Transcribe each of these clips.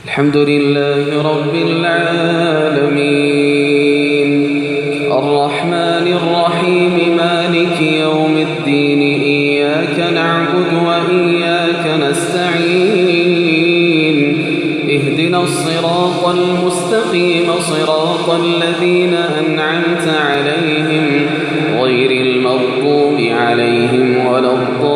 الحمد لله رب العالمين الرحمن الرحيم مالك يوم الدين إياك نعبد وإياك نستعين اهدنا الصراط المستقيم صراط الذين أنعمت عليهم غير المغضوب عليهم ولا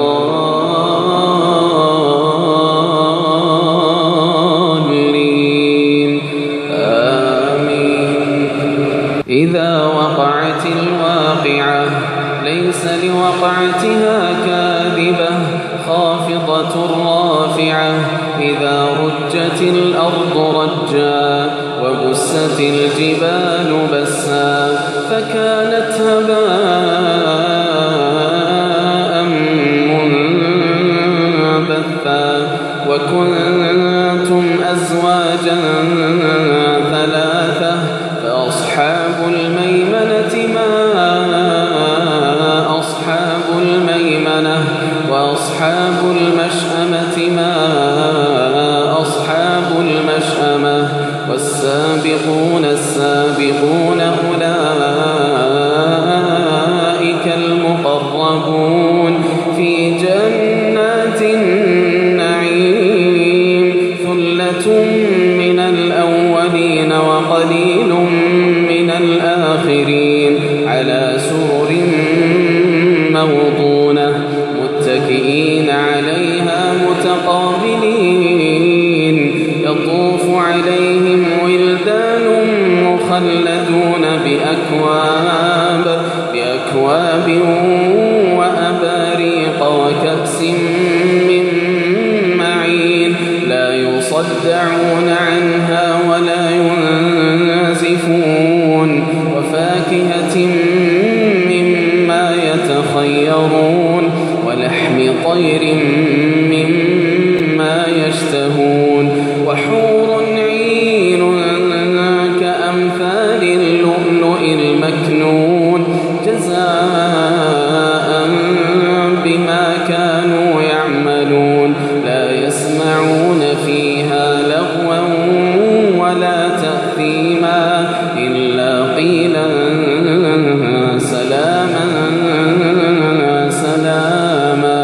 الضالين آمين. إذا وقعت الواقعة ليس لوقعتها كاذبة خافضة رافعة إذا رجت الأرض رجا وبست الجبال بسا فكانت هباء منبثا وكنتم أزواجا ثلاثة فأصحاب الميمنة ما أصحاب الميمنة وأصحاب المشأمة ما أصحاب المشأمة والسابقون السابقون أولئك المقربون في جنات النعيم ثلة من الأولين وقليل من الآخرين على سرر موضونة متكئين عليها متقابلين يطوف عليهم ولدان مخلدون بأكواب وأباريق وكأس من معين لا يصدعون عنها ولا ينزفون وفاكهة مما يتخيرون ولحم طير مما يشتهون وحور عين كأمثال اللؤلؤ المكنون جزاء بما كانوا يعملون لا يسمعون فيها لغوا ولا تأثيما إلا قيلا سلاما سلاما.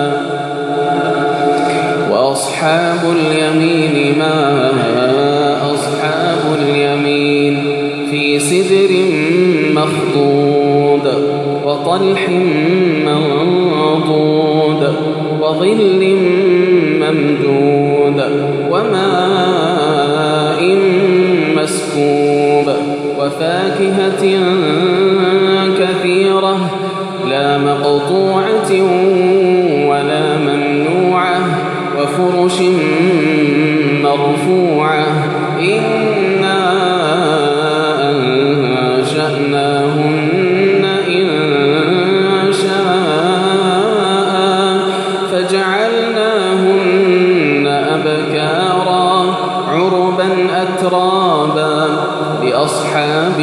وأصحاب اليمين ما أصحاب اليمين في سدر مخضود وطلح منضود وظل ممدود وماء مسكوب وفاكهة كثيرة لا مقطوعة ولا ممنوعة وفرش مرفوعة إنا أنشأناهن إنشاء فجعلناهن أبكارا عربا أترابا لأصحاب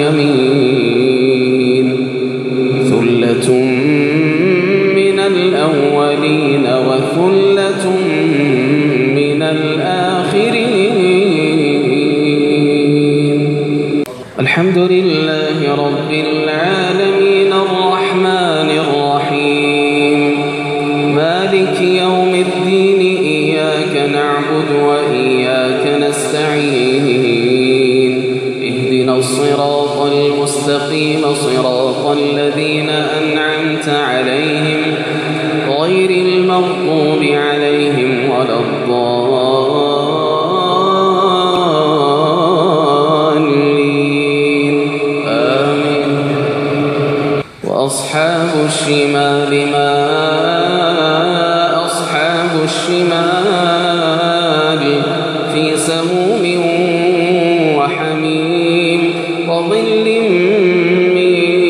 اليمين ثلة من الأولين وثلة من الآخرين. الحمد لله رب العالمين الرحمن الرحيم مالك يوم الدين إياك نعبد وإياك نستعين اهدنا الصراط المستقيم صراط الذين أنعمت عليهم غير المغضوب عليهم ولا الضالين آمين. وأصحاب الشمال ما أصحاب الشمال في سموم وحميم وظل من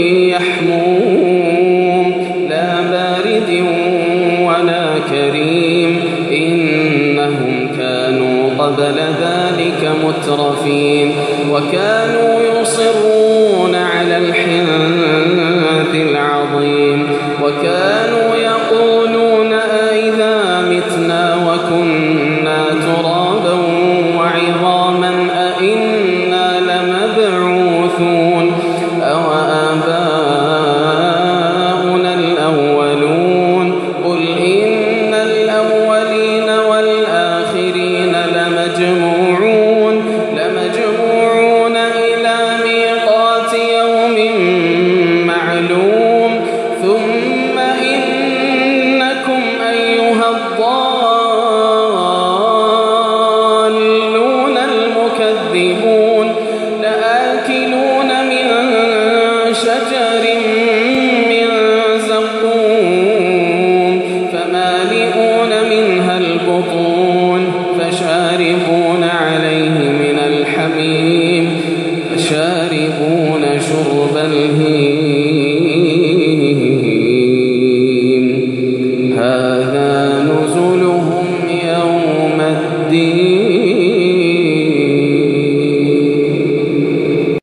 يحموم لا بارد ولا كريم إنهم كانوا قبل ذلك مترفين وكانوا يصرون على الحنث العظيم وكانوا